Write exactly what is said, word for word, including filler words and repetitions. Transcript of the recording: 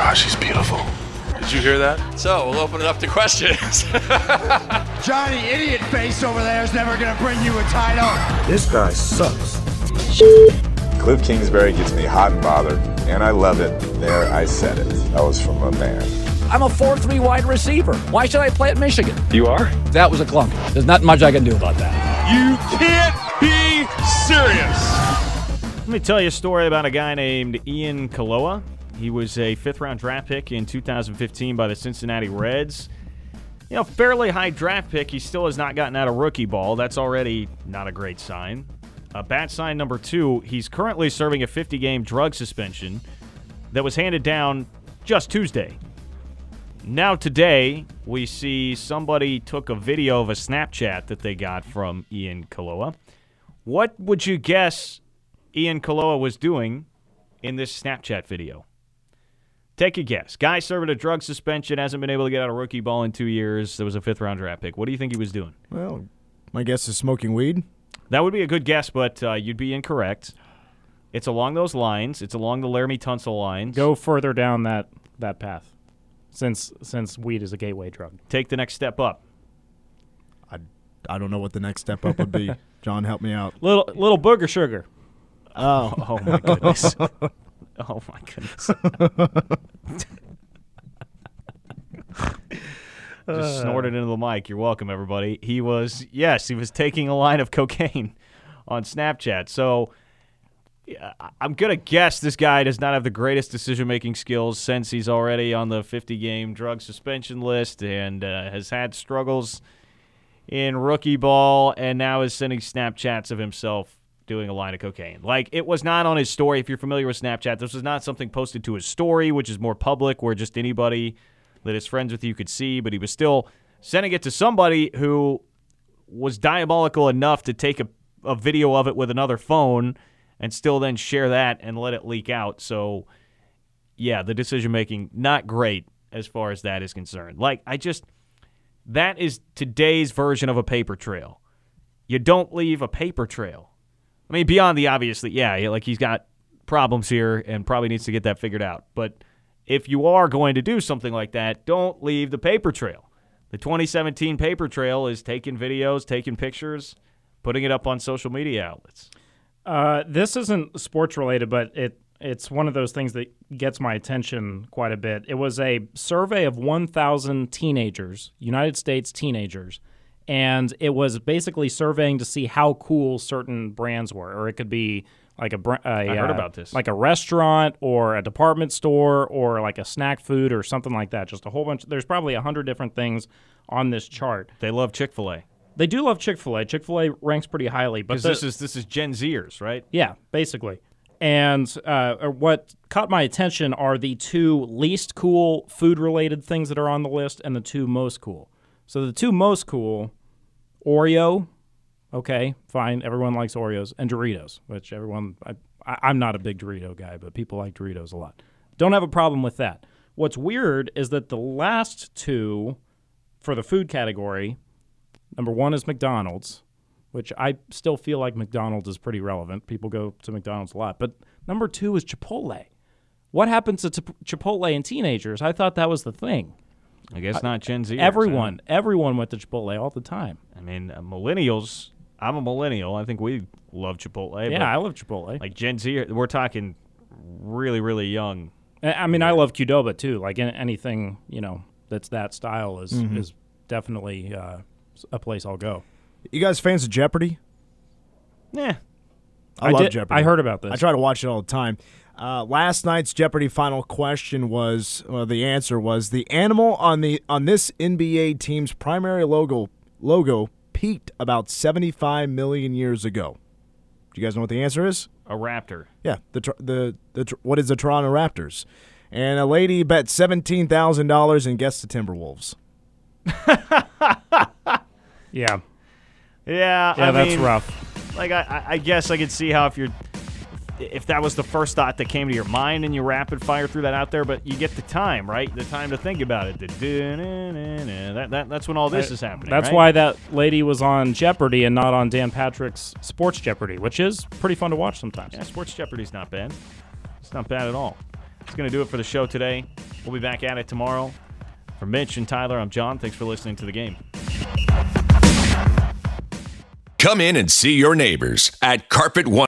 gosh, she's beautiful. Did you hear that? So, we'll open it up to questions. Johnny Idiot Face over there is never going to bring you a title. This guy sucks. Cliff Kingsbury gets me hot and bothered, and I love it. There, I said it. That was from a man. I'm a four three wide receiver. Why should I play at Michigan? You are? That was a clunk. There's not much I can do about that. You can't be serious. Let me tell you a story about a guy named Ian Kaloa. He was a fifth-round draft pick in two thousand fifteen by the Cincinnati Reds. You know, fairly high draft pick. He still has not gotten out of rookie ball. That's already not a great sign. Uh, bat sign number two, he's currently serving a fifty-game drug suspension that was handed down just Tuesday. Now today, we see somebody took a video of a Snapchat that they got from Ian Kaloa. What would you guess Ian Kaloa was doing in this Snapchat video? Take a guess. Guy serving a drug suspension, hasn't been able to get out of rookie ball in two years. There was a fifth-round draft pick. What do you think he was doing? Well, my guess is smoking weed. That would be a good guess, but uh, you'd be incorrect. It's along those lines. It's along the Laramie Tunsil lines. Go further down that, that path, since since weed is a gateway drug. Take the next step up. I, I don't know what the next step up would be. John, help me out. Little little booger sugar. Oh, oh my goodness. Oh my goodness. Just snorted into the mic. You're welcome, everybody. He was, yes, he was taking a line of cocaine on Snapchat. So yeah, I'm going to guess this guy does not have the greatest decision-making skills since he's already on the fifty-game drug suspension list and uh, has had struggles in rookie ball and now is sending Snapchats of himself doing a line of cocaine. Like, it was not on his story. If you're familiar with Snapchat, this was not something posted to his story, which is more public, where just anybody that is friends with you could see, but he was still sending it to somebody who was diabolical enough to take a, a video of it with another phone and still then share that and let it leak out. So, yeah, the decision-making, not great as far as that is concerned. Like, I just, that is today's version of a paper trail. You don't leave a paper trail. I mean, beyond the obvious that, yeah, like he's got problems here and probably needs to get that figured out. But if you are going to do something like that, don't leave the paper trail. The twenty seventeen paper trail is taking videos, taking pictures, putting it up on social media outlets. Uh, this isn't sports related, but it it's one of those things that gets my attention quite a bit. It was a survey of one thousand teenagers, United States teenagers, and it was basically surveying to see how cool certain brands were, or it could be like a, a I heard uh, about this. like a restaurant or a department store or like a snack food or something like that. Just a whole bunch. There's probably a hundred different things on this chart. They love Chick-fil-A. They do love Chick-fil-A. Chick-fil-A ranks pretty highly, but the, this is this is Gen Zers, right? Yeah, basically. And uh, what caught my attention are the two least cool food-related things that are on the list and the two most cool. So the two most cool, Oreo, okay, fine, everyone likes Oreos, and Doritos, which everyone, I, I, I'm not a big Dorito guy, but people like Doritos a lot. Don't have a problem with that. What's weird is that the last two for the food category, number one is McDonald's, which I still feel like McDonald's is pretty relevant. People go to McDonald's a lot. But number two is Chipotle. What happens to t- Chipotle and teenagers? I thought that was the thing. I guess not Gen Z. Everyone, huh? everyone went to Chipotle all the time. I mean, uh, millennials, I'm a millennial. I think we love Chipotle. Yeah, but I love Chipotle. Like Gen Z, we're talking really, really young. I mean, I love Qdoba too. Like anything, you know, that's that style is, mm-hmm. is definitely uh, a place I'll go. You guys fans of Jeopardy? Yeah. I, I love did, Jeopardy. I heard about this. I try to watch it all the time. Uh, last night's Jeopardy final question was, well, the answer was, the animal on the on this N B A team's primary logo logo peaked about seventy-five million years ago. Do you guys know what the answer is? A raptor. Yeah. The the the what is the Toronto Raptors? And a lady bet seventeen thousand dollars and guessed the Timberwolves. yeah. Yeah, yeah, I that's mean, rough. Like I, I guess I could see how if you're, if that was the first thought that came to your mind and you rapid fire threw that out there, but you get the time, right? The time to think about it. The that, that that's when all this I, is happening. That's right? why that lady was on Jeopardy and not on Dan Patrick's Sports Jeopardy, which is pretty fun to watch sometimes. Yeah, Sports Jeopardy's not bad. It's not bad at all. It's going to do it for the show today. We'll be back at it tomorrow. For Mitch and Tyler, I'm John. Thanks for listening to the game. Come in and see your neighbors at Carpet One.